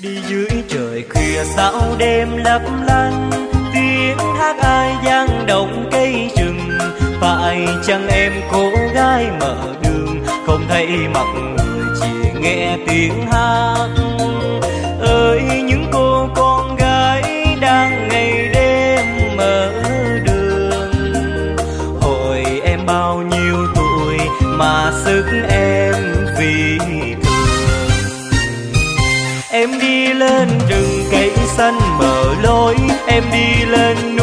Đi dưới trời khuya sao đêm lấp lánh, tiếng hát ai vang động cây rừng. Phải chăng em cô gái mở đường, không thấy mặt người chỉ nghe tiếng hát. Ơi những cô con gái đang ngày đêm mở đường, hồi em bao nhiêu tuổi mà sức em vì thường. Em đi lên rừng cây xanh mở lối, em đi lên